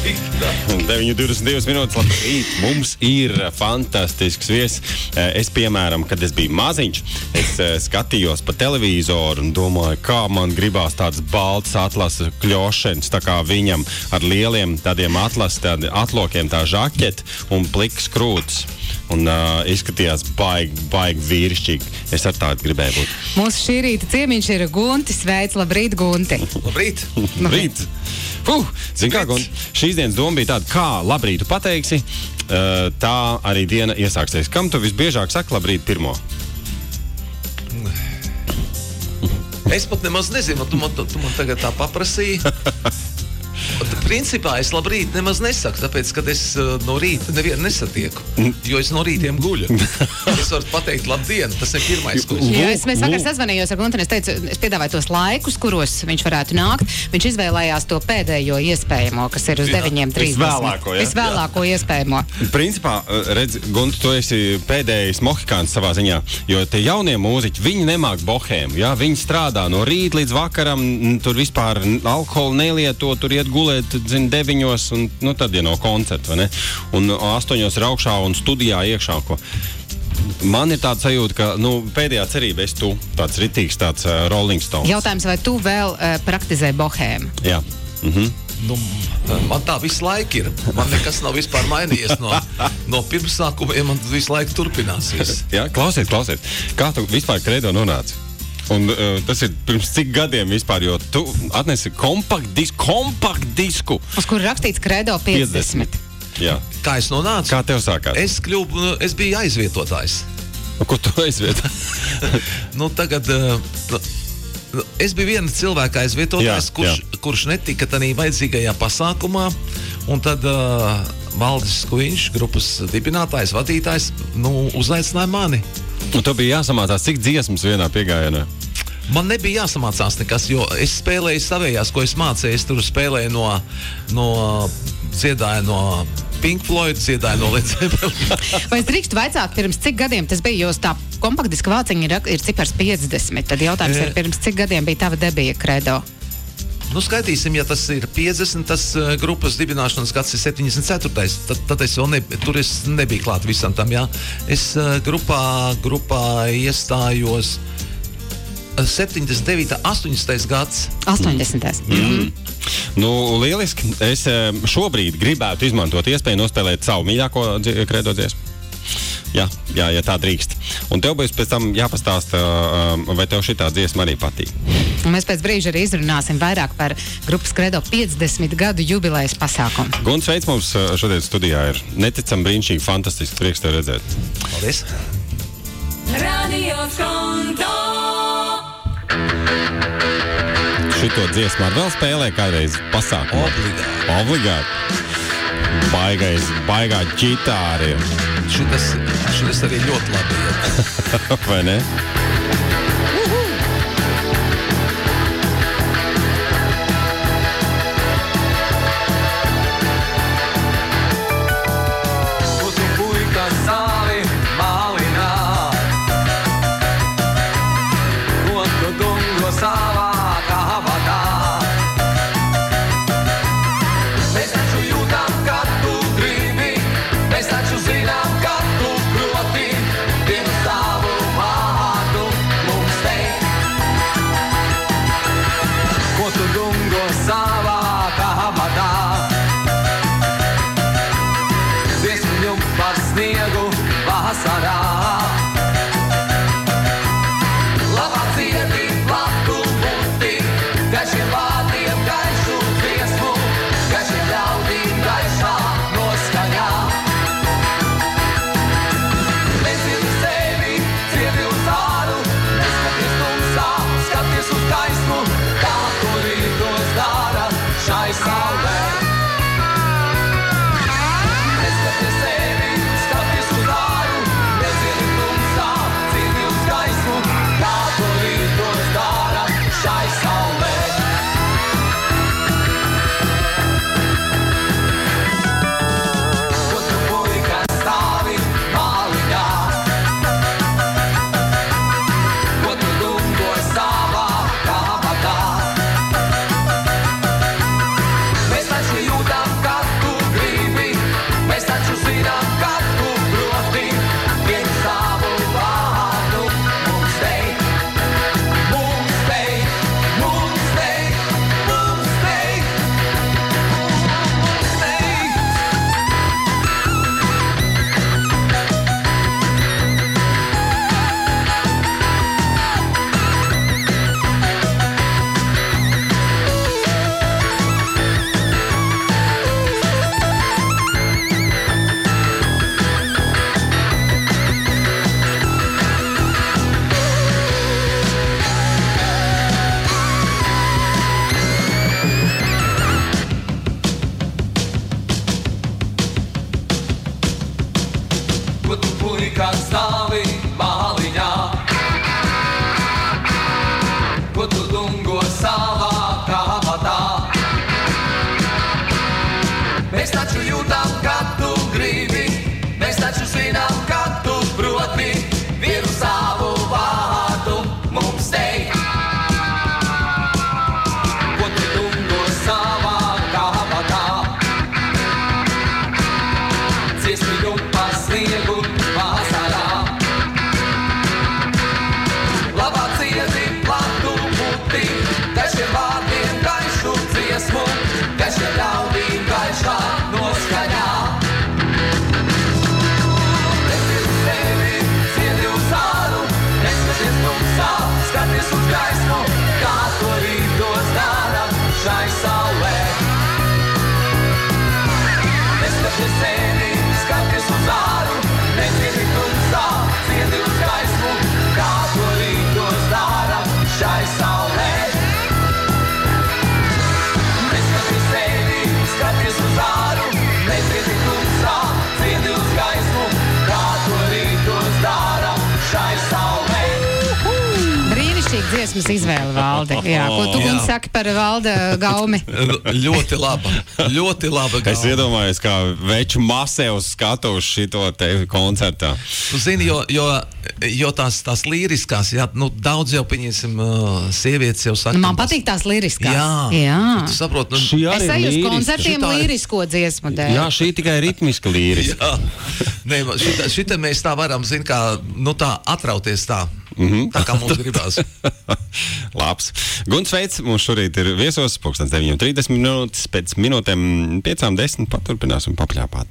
9:22 minūtes, labrīt. Mums ir fantastisks viesis. Es, piemēram, kad es biju maziņš, es skatījos pa televizoru un domāju, kā man gribās tāds balts atlasa kļošens, tā kā viņam ar lieliem tādiem atlokiem tā žaķeti un pliks krūts. Un izskatījās baigi vīrišķīgi. Es ar tādu gribēju būt. Mūsu šī rīta ciemiņš ir Guntis. Sveic, labrīt, Gunti. Labrīt. Labrīt. Zin kā, Gunti, šīs dienas doma bija tāda, kā labrītu pateiksi, tā arī diena iesāksies. Kam tu visbiežāk saki labrīt pirmo? Es pat nemaz nezinu, tu man tagad tā paprasīji. Principā es labrīt nemaz nesaku, tāpēc, kad es no rīta nevienu nesatieku, jo es no rītiem guļu. Es varu pateikt labdien, tas ir pirmais, ko es... Jā, mēs vakar sazvanījos ar Gunti, un es teicu, es piedāvāju tos laikus, kuros viņš varētu nākt. Viņš izvēlējās to pēdējo iespējamo, kas ir uz 9:30. Visvēlāko iespējamo. Principā, redz, Gunti, tu esi pēdējais mohikāns savā ziņā, jo tie jaunie mūziķi, viņi nemāk bohēmu, jā, viņi strādā no rīta līdz vakaram, tur vispār alkoholu nelieto, tur iet gulēt, 9, un tad no koncerta, vai ne? Un 8 ir augšā un studijā iekšā. Man ir tāda sajūta, ka pēdējā cerība esi tu, tāds ritīgs, tāds Rolling Stones. Jautājums, vai tu vēl praktizē bohēmu? Jā. Man tā visu laiku ir. Man nekas nav vispār mainījies no pirmsākumiem, man visu laiku turpināsies. Jā, klausies. Kā tu vispār kredo nonāci? Un tas ir pirms cik gadiem vispār, jo tu atnesi kompakt disku. Uz kuru rakstīts Credo 50. Jā. Kā es nonācu? Kā tev sākās? Es biju aizvietotājs. Ko tu aizvietoji? Tagad... Es biju viena cilvēka aizvietotājs, kurš netika tādā vajadzīgajā pasākumā, un tad Valdis Skuiņš, grupas dibinātājs, vadītājs, uzaicināja mani. Un tev bija jāsamācās, cik dziesmas vienā piegājienā? Man nebija jāsamācās nekas, jo es spēlēju savējās, ko es mācēju. Es tur spēlēju dziedāju no Pink Floyd, dziedāju no Led Zeppelin. Vai es drīkstu vaicāt, pirms cik gadiem tas bija, jo tā kompaktdiska vāciņa ir cipars 50, tad jautājums ir, pirms cik gadiem bija tava debija Credo? Skaitīsim, ja tas ir 50, tas grupas dibināšanas gads ir 74. Tad es vēl tur es nebiju klāt visam tam, jā. Es grupā iestājos 79. 80. gads. 80. Lieliski. Es šobrīd gribētu izmantot iespēju nospēlēt savu mīļāko Credo dziesmu. Jā, ja tā drīkst. Un tev būs pēc tam jāpastāsta, vai tev šitā dziesma arī patīk. Un mēs pēc brīža arī izrunāsim vairāk par grupas Credo 50 gadu jubilejas pasākumu. Gunts Veids mums šodien studijā ir neticam brīnišķīgi, fantastiski, prieks tev redzēt. Paldies. Radio Skonto. Šito dziesmu ar vēl spēlē kādreiz pasākumā? Obligāti. Baigā ģitāri. Šitas arī ļoti labi iet. Vai ne? Zinām, ka tu proti vienu savu vārdu. dziesmas izvēle, Valdi. Jā, ko tu mums saki par Valda gaumi? Ļoti laba gauma. Es iedomājos, kā veču Masevs skatu uz šito te koncertā. Tu zini, jo tās līriskās, jā, nu daudz jau pieņemsim sievietes jau saka. Man patīk tās līriskās. Jā. Tu saproti, es eju uz koncertiem līrisko dziesmu dēļ. Jā, šī tikai ritmiska līriska. Jā. Nē, šita mēs tā varam, zin, kā, nu tā atrauties tā. Tā kā mums gribās. Labs. Gunts Veits mums šorīt ir viesos, 9:30 minūtes, pēc minūtēm 5:10 paturpināsim papļāpāt.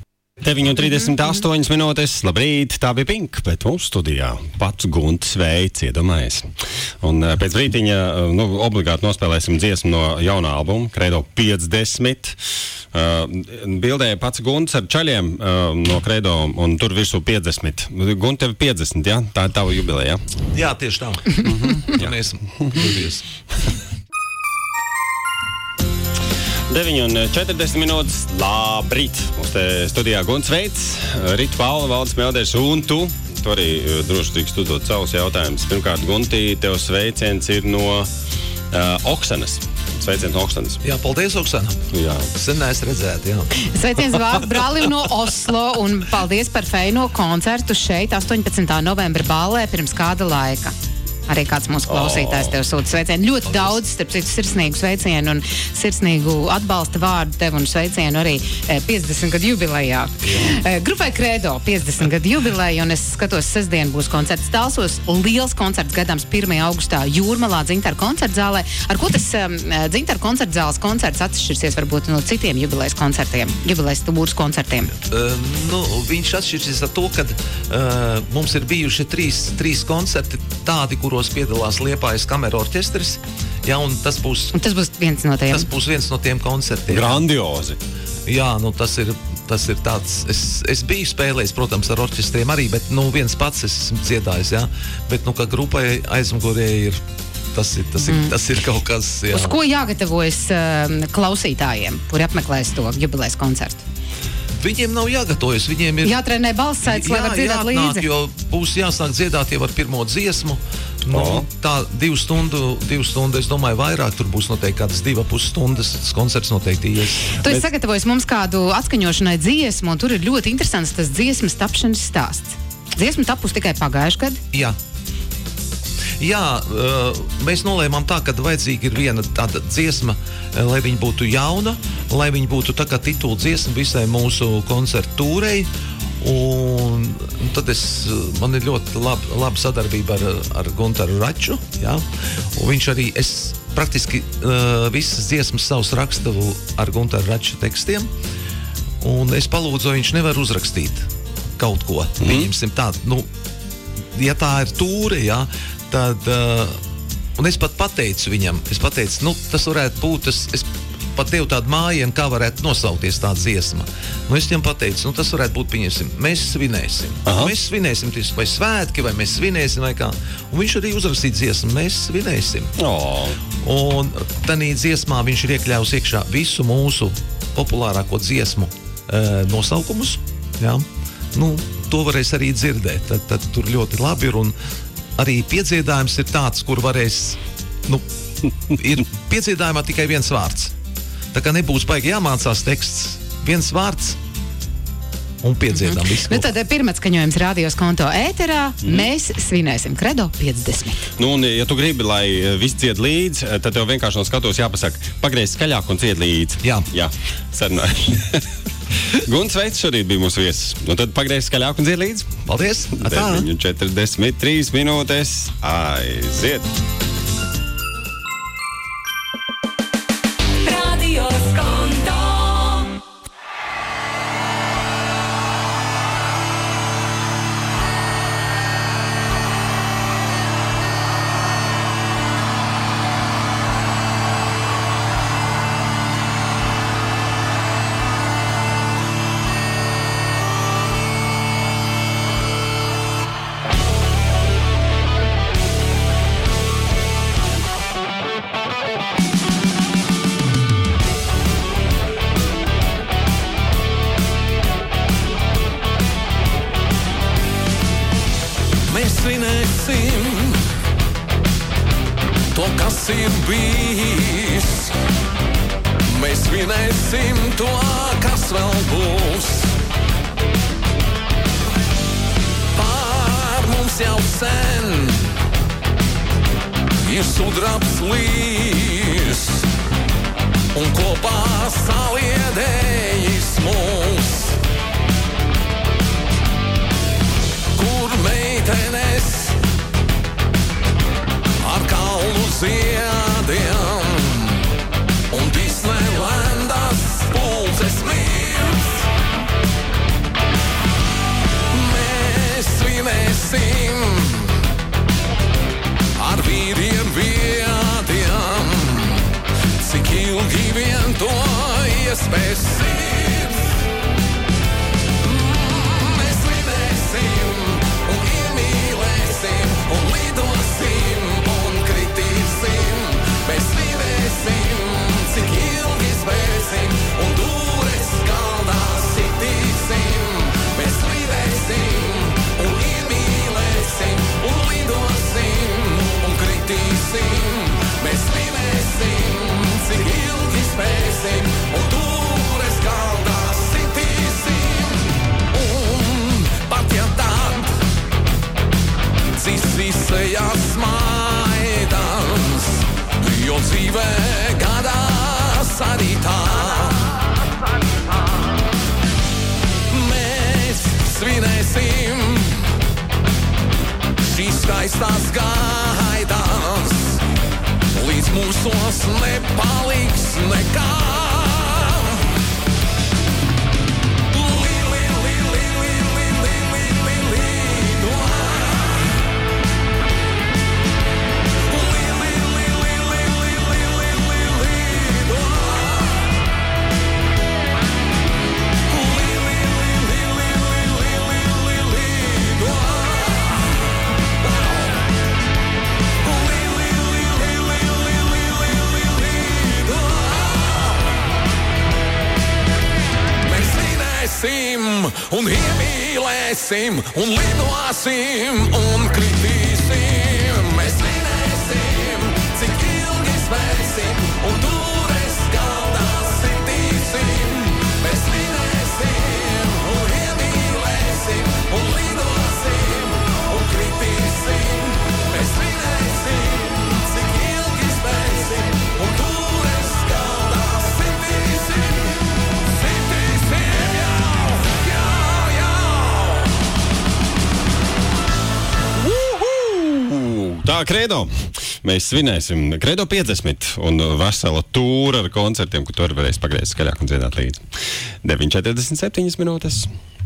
9:38 minūtes, labrīt, tā bija Pink, bet mums studijā pats Gunts Veits, iedomājies. Un pēc brītiņa, obligāti nospēlēsim dziesmu no jaunā albuma, Credo 50. Bildē pats Gunts ar čaļiem no Credo, un tur virsū 50. Gunt, tev 50, jā? Tā ir tava jubileja, jā? Jā, tieši tā. Ja mēs jūties. 9:40 minūtes, labrīt. Mums te studijā Gunts Veits, Rita Paula, Valdis Melders un tu. Tu arī droši drīkst uzdot savus jautājumus. Pirmkārt, Guntī, tev sveiciens ir no Oksanas. Sveiciens no Oksanas. Jā, paldies, Oksana. Jā. Sen neesmu redzēt, jā. Sveiciens brālim no Oslo un paldies par feino koncertu šeit 18. novembra ballē pirms kāda laika. Arī kāds mūsu klausītājs tev sūta sveicienu. Ļoti daudz, starp citu, sirsnīgu sveicienu un sirsnīgu atbalsta vārdu tev un sveicienu arī 50 gadu jubilejā. Grupai Credo 50 gadu jubileja, un es skatos, sestdien būs koncerts Talsos. Liels koncerts gadāms 1. augustā Jūrmalā Dzintaru koncertzālē. Ar ko tas Dzintaru koncertzāles koncerts atšķirsies varbūt no citiem jubilejas koncertiem, jubilejas tūras koncertiem? Viņš atšķirsies ar to, ka mums ir bijuši trīs koncerti tādi, kuros piedalās Liepājas kameru orķestris. Jā, un tas būs viens no tiem. Tas būs viens no tiem koncertiem. Grandiozi. Jā, tas ir tāds. Es biju spēlējis, protams, ar orķestriem arī, bet viens pats es esmu dziedājis, jā. Bet kā grupai aizmugurē ir tas ir kaut kas, jā. Uz ko jāgatavojas klausītājiem, kuri apmeklēs to jubilejas koncertu? Viņiem nav jāgatavojas, viņiem ir jātrenē balssaites, lai var dziedāt līdzi. Jo būs jāsāk dziedāt jau ar pirmo dziesmu. Tā 2 stundu, es domāju, vairāk, tur būs noteikti kādas 2,5 stundas, tas koncerts noteikti ies. Tu esi sagatavojis mums kādu atskaņošanai dziesmu, un tur ir ļoti interesants tas dziesmas tapšanas stāsts. Dziesma tapus tikai pagājuši gadu? Jā, mēs nolēmām tā, ka vajadzīga ir viena tāda dziesma, lai viņa būtu jauna, lai viņa būtu tā kā titula dziesma visai mūsu koncertu tūrei. Un tad man ir ļoti laba sadarbība ar Guntaru Raču. Jā. Un viņš arī, es praktiski visas dziesmas savus rakstavu ar Guntaru Raču tekstiem. Un es palūdzu, viņš nevar uzrakstīt kaut ko. Pieņemsim tādu, ja tā ir tūre, jā, tad, un es pat pateicu viņam, tas varētu būt, es pat tev tādu mājienu, kā varētu nosaukties tā dziesma. Es viņam pateicu, tas varētu būt, pieņemsim, mēs svinēsim. Mēs svinēsim, vai svētki, vai mēs svinēsim, vai kā. Un viņš arī uzrakstīja dziesmu, mēs svinēsim. Un tanī dziesmā viņš ir iekļāvis iekšā visu mūsu populārāko dziesmu nosaukumus. Jā. To varēs arī dzirdēt. Tad tur ļoti labi ir, un arī piedziedājums ir tāds, kur varēs, ir piedziedājumā tikai viens vārds. Tā kā nebūs baigi jāmācās teksts, viens vārds un piedziedām visu. Tad pirmatskaņojums Radios Konto ēterā, mēs svinēsim Credo 50. Un ja tu gribi, lai viss dzied līdz, tad tev vienkārši no skatos jāpasaka, pagreiz skaļāk un dzied līdz. Jā. Sarunāju. Gunts Veits šorīt bija mūsu viesis. Tad pagreiz skaļāk un dzied līdz. Paldies. 9:43 minūtes. Aiziet. Radios Konto. kas ir bijis. Mēs svinēsim to, kas vēl būs. Pār mums jau sen ir sudrabs līs un kopā saliedējis mūs. Kur meitenes ar kalnu ziediem un Disneylandas pulces mīls. Mēs svinēsim ar vīriem viediem, cik ilgi vien to iespēs sirds. Mēs svinēsim un iemīlēsim un lidosim un kritīsim. Mēs svinēsim, cik ilgi spēsim un dūres galdā sitīsim. Mēs svinēsim un iemīlēsim un lidosim un kritīsim. Mēs svinēsim, cik ilgi spēsim un dūres galdā sitīsim. Un pat ja tad cits visējās maidans, jo dzīvē gadās arī tā. Mēs svinēsim šīs skaistās gaidās, līdz mūsos nepaliks nekā. Un iemīlēsim, un lidosim, un kritīsim. Mēs svinēsim, cik ilgi spēsim, un dūres galdā sitīsim. Mēs svinēsim, un iemīlēsim, un lidosim, un kritīsim. Mēs svinēsim, cik ilgi spēsim, un dūres galdā sitīsim. Tā, Kredo. Mēs svinēsim Kredo 50 un vesela tūra ar koncertiem, ko tur varēs pagriezt skaļāk un dziedāt līdzi. 9:47 minūtes.